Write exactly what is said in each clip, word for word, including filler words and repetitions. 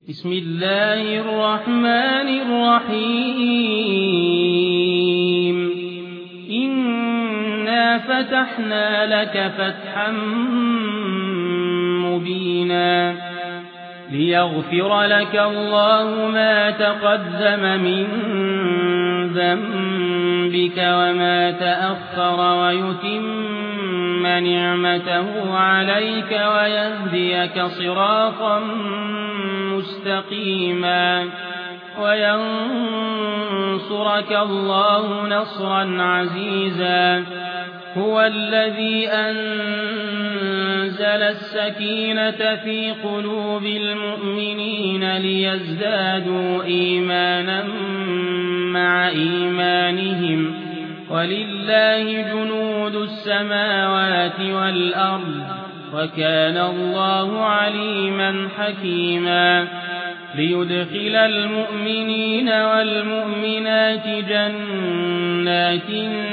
بسم الله الرحمن الرحيم إنا فتحنا لك فتحا مبينا ليغفر لك الله ما تقدم من ذنبك وما تأخر ويتم نعمته عليك ويهديك صراطا مستقيما وينصرك الله نصرا عزيزا هو الذي أنزل السكينة في قلوب المؤمنين ليزدادوا إيمانا مع إيمانهم ولله جنود السماوات والأرض وكان الله عليما حكيما ليدخل المؤمنين والمؤمنات جنات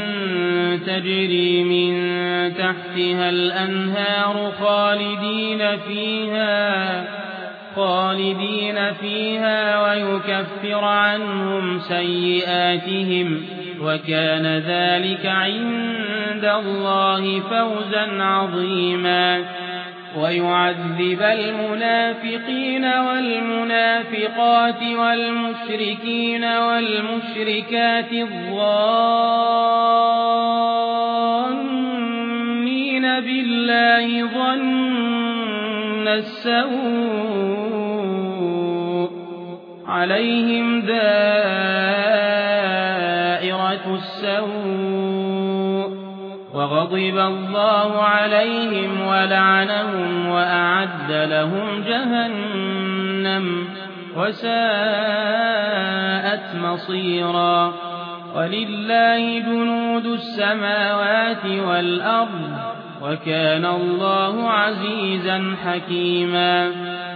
تجري من تحتها الأنهار خالدين فيها خالدين فيها ويكفر عنهم سيئاتهم وكان ذلك عند الله فوزا عظيما ويعذب المنافقين والمنافقات والمشركين والمشركات الظانين بالله ظن السوء عليهم دائرة السوء وغضب الله عليهم ولعنهم وأعد لهم جهنم وساءت مصيرا ولله جنود السماوات والأرض وكان الله عزيزا حكيما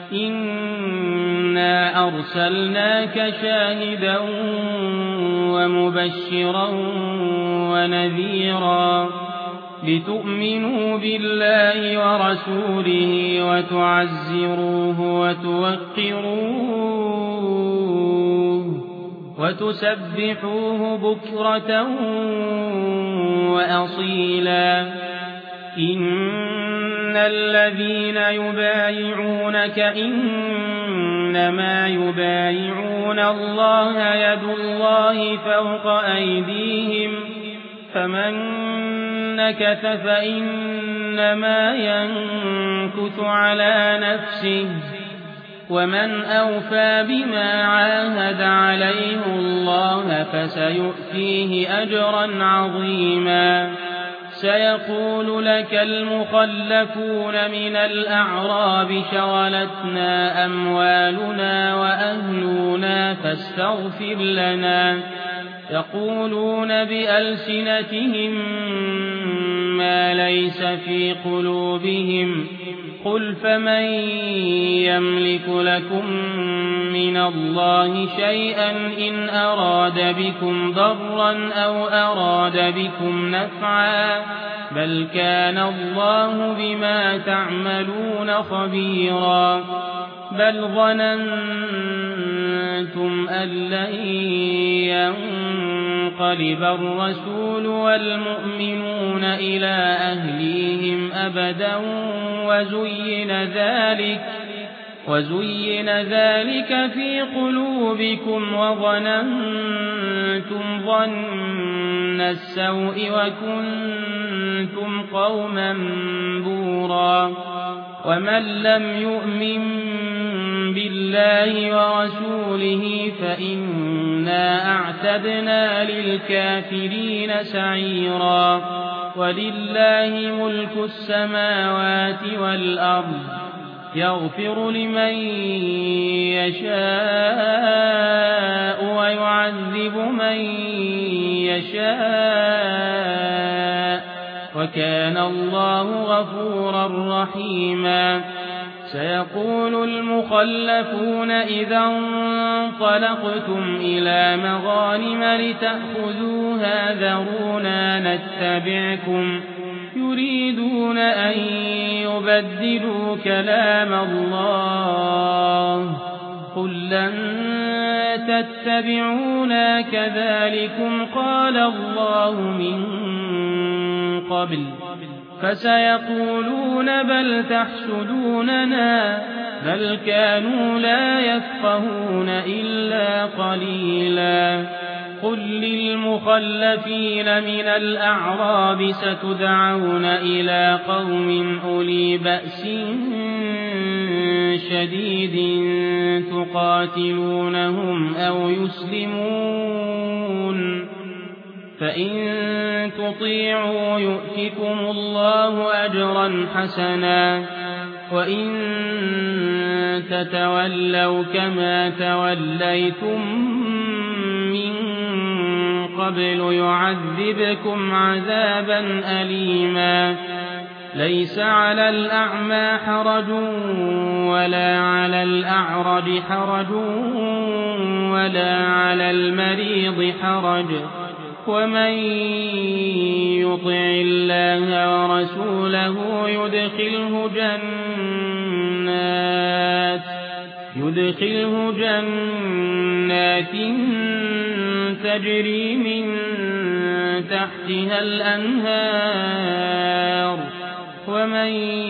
إنا أرسلناك شاهدا ومبشرا ونذيرا لتؤمنوا بالله ورسوله وتعزروه وتوقروه وتسبحوه بكرة وأصيلا إن الذين يبايعونك إنما يبايعون الله يد الله فوق أيديهم فمن نكث فإنما ينكث على نفسه ومن أوفى بما عاهد عليه الله فسيؤتيه أجرا عظيما سيقول لك المخلفون من الأعراب شغلتنا أموالنا وأهلنا فاستغفر لنا يقولون بألسنتهم ما ليس في قلوبهم قل فمن يملك لكم من الله شيئا إن أراد بكم ضرا أو أراد بكم نفعا بل كان الله بما تعملون خبيرا بل ظننتم أن لن ينقلب الرسول والمؤمنون إلى أهليهم أبدا وزين ذلك وزين ذلك في قلوبكم وظننتم ظن السوء وكنتم قوما بورا ومن لم يؤمن بالله ورسوله فإنا أعتدنا للكافرين سعيرا ولله ملك السماوات والأرض يغفر لمن يشاء ويعذب من يشاء وكان الله غفورا رحيما سيقول المخلفون إذا انطلقتم إلى مغانم لتأخذوها ذرونا نتبعكم يريدون أن يبدلوا كلام الله لن تتبعونا كذلكم قال الله من قبل فسيقولون بل تحسدوننا بل كانوا لا يفقهون إلا قليلا قل للمخلفين من الأعراب ستدعون إلى قوم أولي بأس شديد تقاتلونهم أو يسلمون فإن تطيعوا يؤتكم الله أجرا حسنا وإن تتولوا كما توليتم من قبل يعذبكم عذابا أليما ليس على الأعمى حرج ولا على الأعرج حرج ولا على المريض حرج ومن يطع الله ورسوله يدخله جنات يدخله جنات تجري من تحتها الأنهار ومن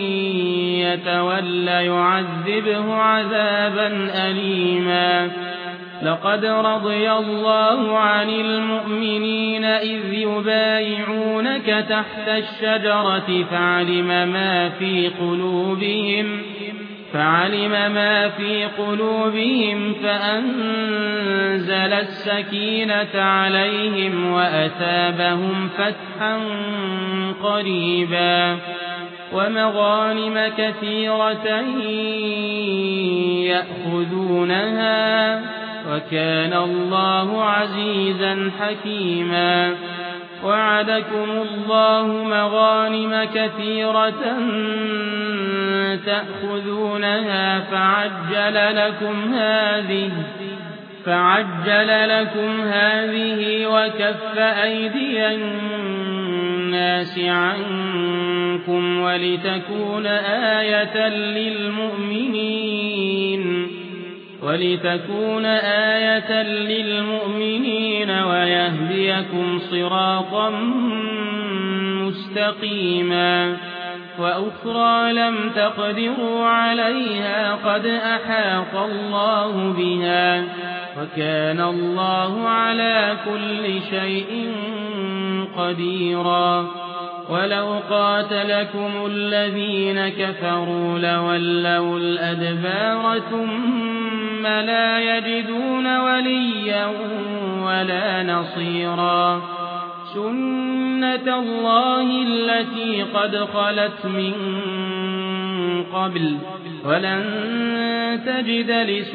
يتول يعذبه عذابا أليما لقد رضي الله عن المؤمنين إذ يبايعونك تحت الشجرة فعلم ما في قلوبهم فعلم ما في قلوبهم فأنزل السكينة عليهم وأثابهم فتحا قريبا ومغانم كثيرة يأخذونها وكان الله عزيزا حكيما وعدكم الله مغانم كثيرة تأخذونها فعجل لكم هذه فعجل لكم هذه وكف أيدي الناس عنكم ولتكون آية للمؤمنين ولتكون آية للمؤمنين ويهديكم صراطا مستقيما وأخرى لم تقدروا عليها قد أحاط الله بها وكان الله على كل شيء قديرا ولو قاتلكم الذين كفروا لولوا الأدبار ثم لا يجدون وليا ولا نصيرا سنة الله التي قد خلت من قبل ولن تجد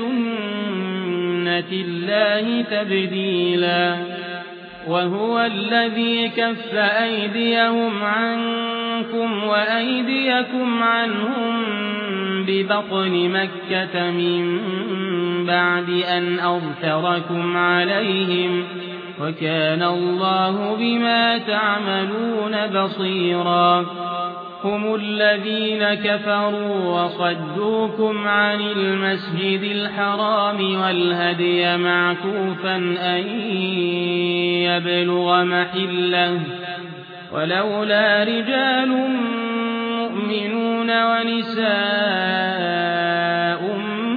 لسنة الله تبديلا وهو الذي كف أيديهم عنكم وأيديكم عنهم ببطن مكة من بعد أن أظفركم عليهم وكان الله بما تعملون بصيرا هم الذين كفروا وصدوكم عن المسجد الحرام والهدي معكوفا أن يبلغ محله ولولا رجال مؤمنون ونساء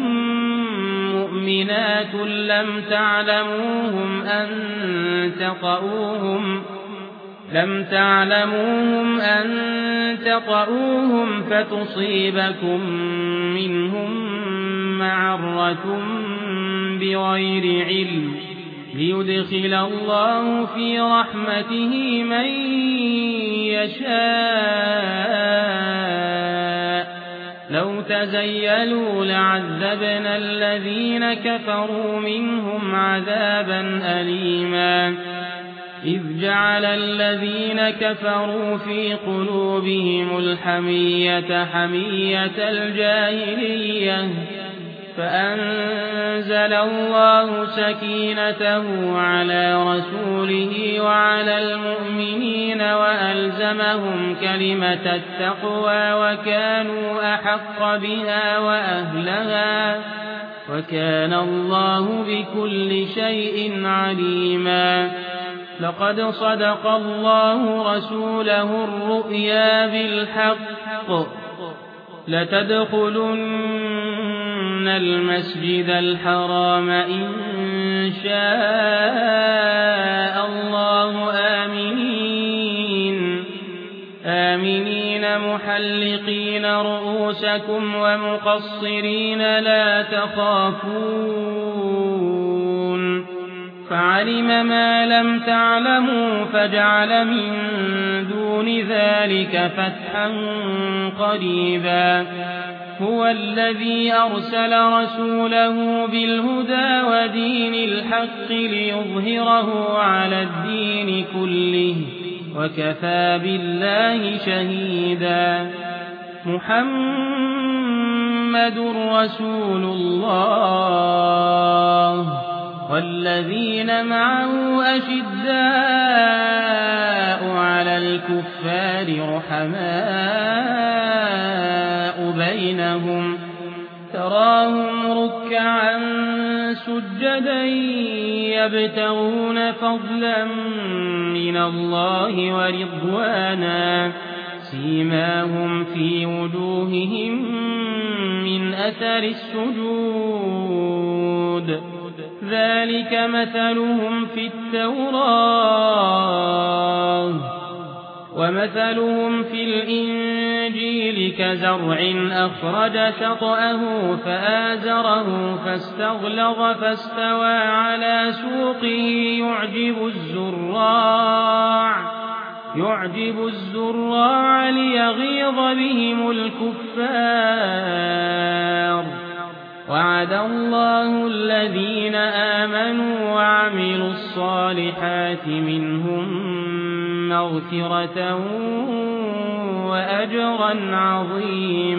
مؤمنات لم تعلموهم أن تطؤوهم لم تعلموهم أن تطؤوهم فتصيبكم منهم معرة بغير علم ليدخل الله في رحمته من يشاء لو تزيلوا لعذبنا الذين كفروا منهم عذابا أليما إذ جعل الذين كفروا في قلوبهم الحمية حمية الجاهلية فأنزل الله سكينته على رسوله وعلى المؤمنين وألزمهم كلمة التقوى وكانوا أحق بها وأهلها وكان الله بكل شيء عليما لقد صدق الله رسوله الرؤيا بالحق لتدخلن المسجد الحرام إن شاء الله آمنين آمنين محلقين رؤوسكم ومقصرين لا تخافون فعلم ما لم تعلموا فجعل من دون ذلك فتحا قريبا هو الذي أرسل رسوله بالهدى ودين الحق ليظهره على الدين كله وكفى بالله شهيدا محمد رسول الله والذين معه أشداء على الكفار رحماء بينهم تراهم ركعا سجدا يبتغون فضلا من الله ورضوانا سيماهم في وجوههم من أثر السجود ذلك مثلهم في التوراة ومثلهم في الإنجيل كزرع أخرج شطأه فآزره فاستغلظ فاستوى على سوقه يعجب الزراع يعجب الزراع ليغيظ بهم الكفار وعد الله الذين آمنوا وعملوا الصالحات منهم مغفرة وأجرا عظيما.